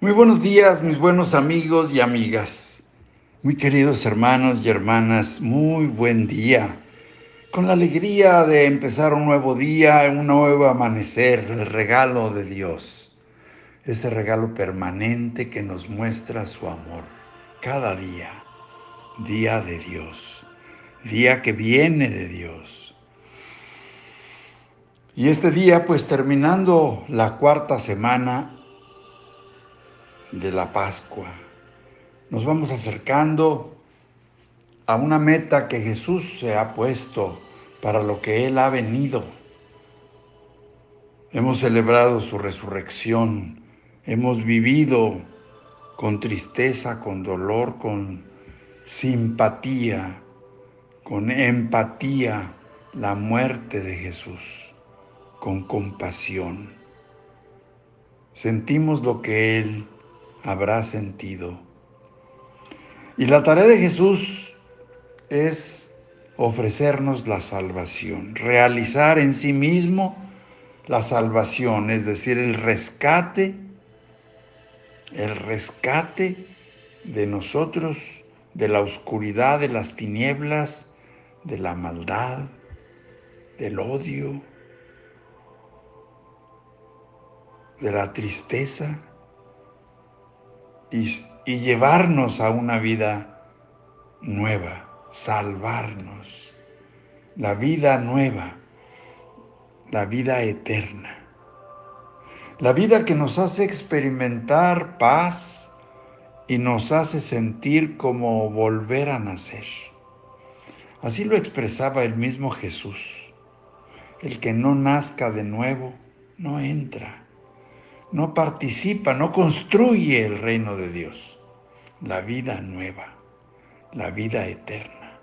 Muy buenos días, mis buenos amigos y amigas. Muy queridos hermanos y hermanas, muy buen día. Con la alegría de empezar un nuevo día, un nuevo amanecer, el regalo de Dios. Ese regalo permanente que nos muestra su amor. Cada día, día de Dios. Día que viene de Dios. Y este día, pues terminando la cuarta semana de la Pascua, nos vamos acercando a una meta que Jesús se ha puesto para lo que Él ha venido. Hemos celebrado su resurrección, hemos vivido con tristeza, con dolor, con simpatía, con empatía, la muerte de Jesús, con compasión. Sentimos lo que Él habrá sentido. Y la tarea de Jesús es ofrecernos la salvación, realizar en sí mismo la salvación, es decir, el rescate de nosotros, de la oscuridad, de las tinieblas, de la maldad, del odio, de la tristeza y llevarnos a una vida nueva, salvarnos, la vida nueva, la vida eterna. La vida que nos hace experimentar paz y nos hace sentir como volver a nacer. Así lo expresaba el mismo Jesús. El que no nazca de nuevo no entra, no participa, no construye el reino de Dios. La vida nueva, la vida eterna.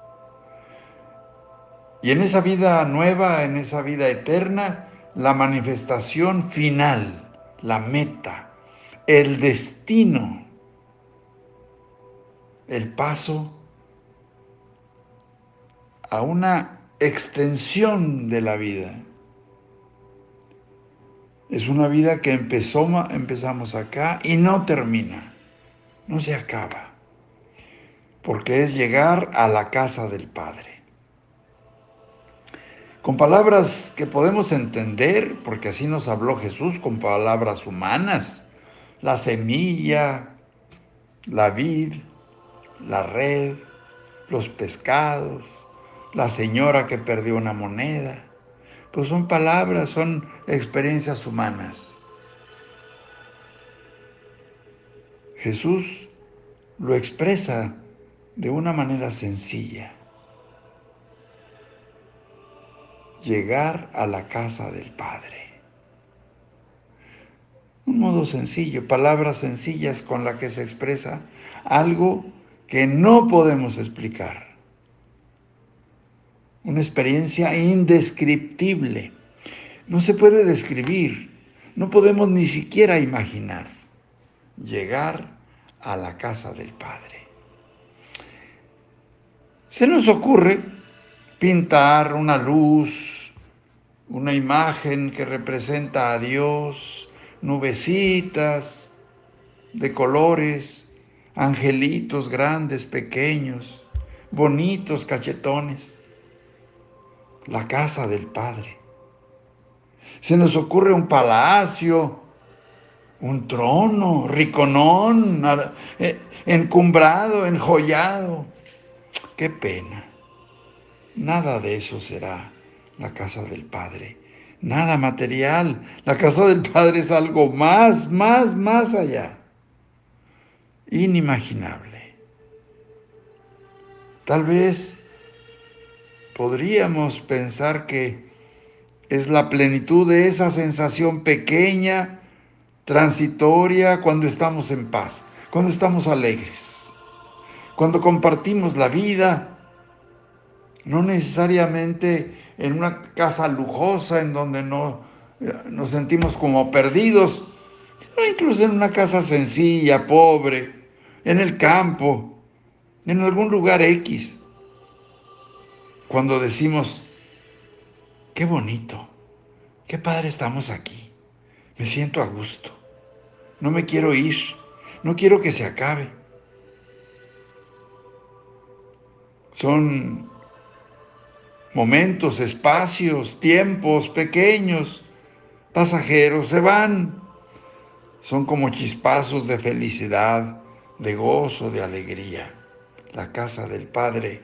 Y en esa vida nueva, en esa vida eterna, la manifestación final, la meta, el destino, el paso a una extensión de la vida. Es una vida que empezamos acá y no termina, no se acaba, porque es llegar a la casa del Padre. Con palabras que podemos entender, porque así nos habló Jesús, con palabras humanas, la semilla, la vid, la red, los pescados, la señora que perdió una moneda. Pues son palabras, son experiencias humanas. Jesús lo expresa de una manera sencilla. Llegar a la casa del Padre. Un modo sencillo, palabras sencillas con las que se expresa algo que no podemos explicar. Una experiencia indescriptible. No se puede describir, no podemos ni siquiera imaginar. Llegar a la casa del Padre. Se nos ocurre pintar una luz, una imagen que representa a Dios, nubecitas de colores, angelitos grandes, pequeños, bonitos, cachetones. La casa del Padre. Se nos ocurre un palacio, un trono, riconón, encumbrado, enjollado. ¡Qué pena! Nada de eso será la casa del Padre. Nada material. La casa del Padre es algo más allá. Inimaginable. Tal vez podríamos pensar que es la plenitud de esa sensación pequeña, transitoria, cuando estamos en paz, cuando estamos alegres, cuando compartimos la vida. No necesariamente en una casa lujosa en donde no nos sentimos como perdidos, sino incluso en una casa sencilla, pobre, en el campo, en algún lugar X. Cuando decimos, qué bonito, qué padre estamos aquí, me siento a gusto. no me quiero ir, no quiero que se acabe. Son momentos, espacios, tiempos pequeños, pasajeros, se van. Son como chispazos de felicidad, de gozo, de alegría. La casa del Padre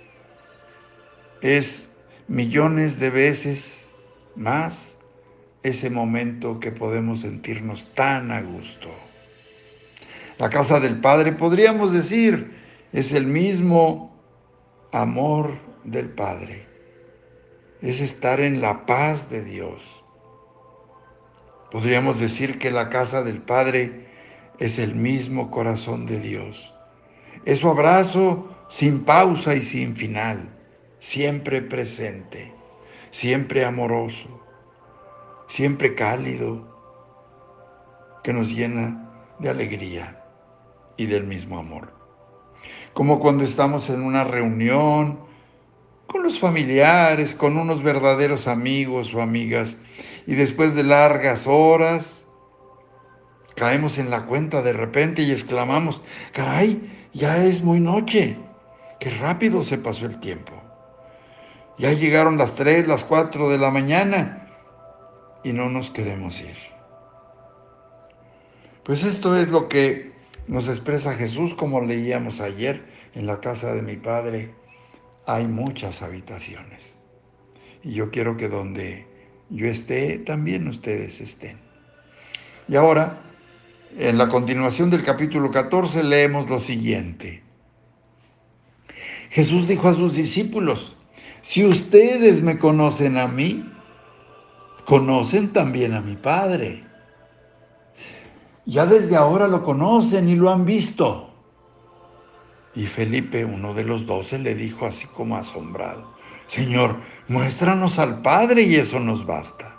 es millones de veces más ese momento que podemos sentirnos tan a gusto. La casa del Padre, podríamos decir, es el mismo amor del Padre. Es estar en la paz de Dios. Podríamos decir que la casa del Padre es el mismo corazón de Dios. Es su abrazo sin pausa y sin final, siempre presente, siempre amoroso, siempre cálido, que nos llena de alegría y del mismo amor. Como cuando estamos en una reunión con los familiares, con unos verdaderos amigos o amigas, y después de largas horas caemos en la cuenta de repente y exclamamos: caray, ya es muy noche, qué rápido se pasó el tiempo. Ya llegaron las 3, las 4 de la mañana y no nos queremos ir. Pues esto es lo que nos expresa Jesús, como leíamos ayer: en la casa de mi Padre hay muchas habitaciones. Y yo quiero que donde yo esté, también ustedes estén. Y ahora, en la continuación del capítulo 14, leemos lo siguiente. Jesús dijo a sus discípulos: si ustedes me conocen a mí, conocen también a mi Padre. Ya desde ahora lo conocen y lo han visto. Y Felipe, uno de los 12, le dijo así como asombrado: Señor, muéstranos al Padre y eso nos basta.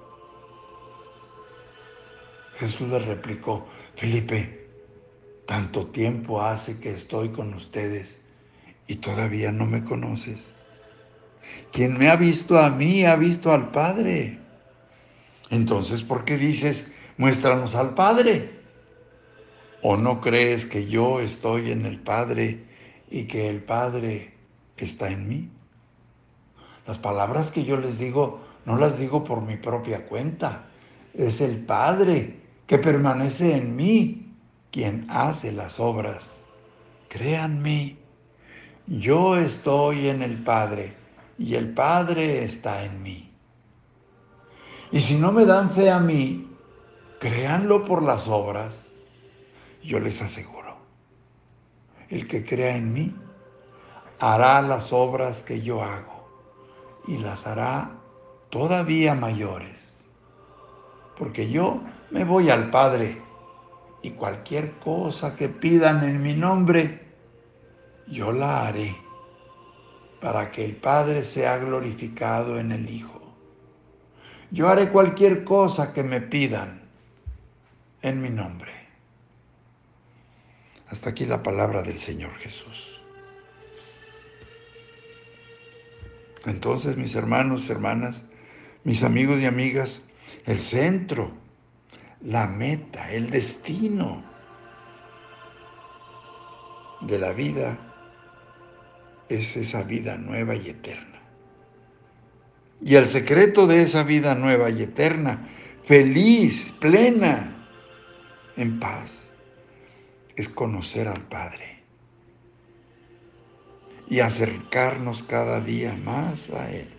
Jesús le replicó: Felipe, tanto tiempo hace que estoy con ustedes y todavía no me conoces. Quien me ha visto a mí ha visto al Padre. Entonces, ¿por qué dices, muéstranos al Padre? ¿O no crees que yo estoy en el Padre y que el Padre está en mí? Las palabras que yo les digo, no las digo por mi propia cuenta. Es el Padre que permanece en mí quien hace las obras. Créanme, yo estoy en el Padre y el Padre está en mí. Y si no me dan fe a mí, créanlo por las obras. Yo les aseguro, el que crea en mí hará las obras que yo hago y las hará todavía mayores. Porque yo me voy al Padre y cualquier cosa que pidan en mi nombre, yo la haré para que el Padre sea glorificado en el Hijo. Yo haré cualquier cosa que me pidan en mi nombre. Hasta aquí la palabra del Señor Jesús. Entonces, mis hermanos, hermanas, mis amigos y amigas, el centro, la meta, el destino de la vida es esa vida nueva y eterna. Y el secreto de esa vida nueva y eterna, feliz, plena, en paz, es conocer al Padre y acercarnos cada día más a Él.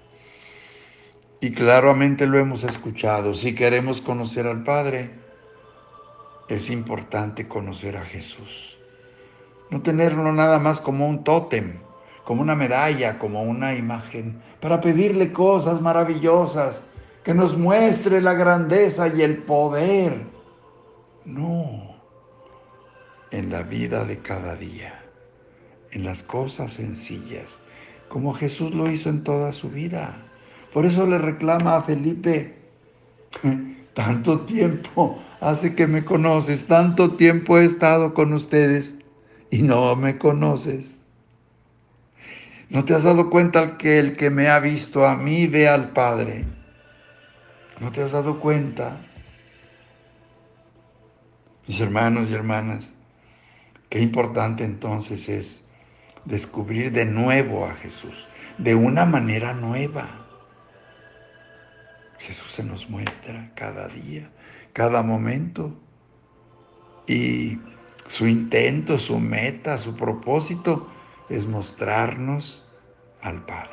Y claramente lo hemos escuchado: si queremos conocer al Padre, es importante conocer a Jesús. No tenerlo nada más como un tótem, como una medalla, como una imagen, para pedirle cosas maravillosas, que nos muestre la grandeza y el poder. No, en la vida de cada día, en las cosas sencillas, como Jesús lo hizo en toda su vida. Por eso le reclama a Felipe: tanto tiempo hace que me conoces, tanto tiempo he estado con ustedes y no me conoces. ¿No te has dado cuenta que el que me ha visto a mí ve al Padre? ¿No te has dado cuenta? Mis hermanos y hermanas, qué importante entonces es descubrir de nuevo a Jesús, de una manera nueva. Jesús se nos muestra cada día, cada momento, y su intento, su meta, su propósito es mostrarnos al Padre,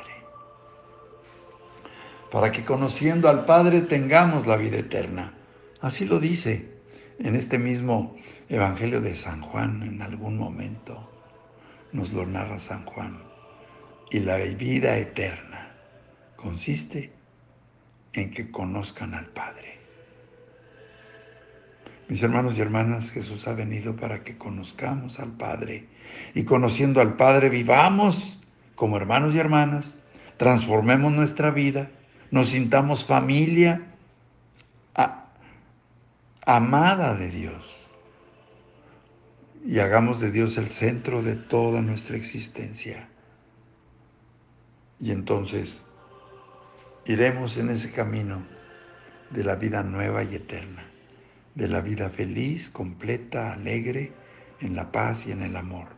para que conociendo al Padre tengamos la vida eterna. Así lo dice en este mismo Evangelio de San Juan, en algún momento nos lo narra San Juan. Y la vida eterna consiste en que conozcan al Padre. Mis hermanos y hermanas, Jesús ha venido para que conozcamos al Padre, y conociendo al Padre vivamos como hermanos y hermanas, transformemos nuestra vida, nos sintamos familia amada de Dios y hagamos de Dios el centro de toda nuestra existencia. Y entonces iremos en ese camino de la vida nueva y eterna, de la vida feliz, completa, alegre, en la paz y en el amor.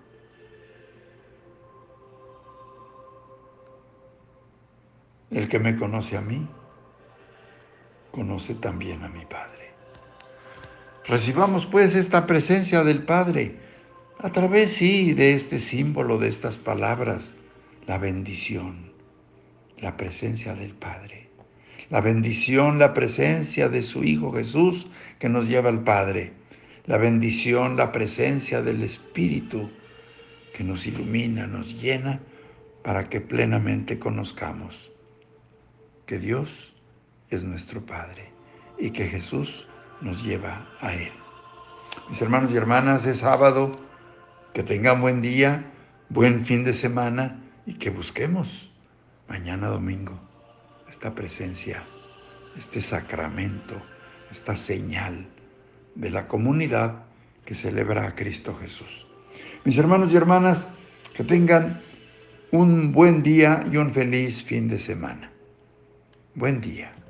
El que me conoce a mí, conoce también a mi Padre. Recibamos pues esta presencia del Padre a través, sí, de este símbolo, de estas palabras, la bendición, la presencia del Padre. La bendición, la presencia de su Hijo Jesús que nos lleva al Padre. La bendición, la presencia del Espíritu que nos ilumina, nos llena para que plenamente conozcamos que Dios es nuestro Padre y que Jesús nos lleva a Él. Mis hermanos y hermanas, es sábado, que tengan buen día, buen fin de semana y que busquemos mañana domingo esta presencia, este sacramento, esta señal de la comunidad que celebra a Cristo Jesús. Mis hermanos y hermanas, que tengan un buen día y un feliz fin de semana. Buen día.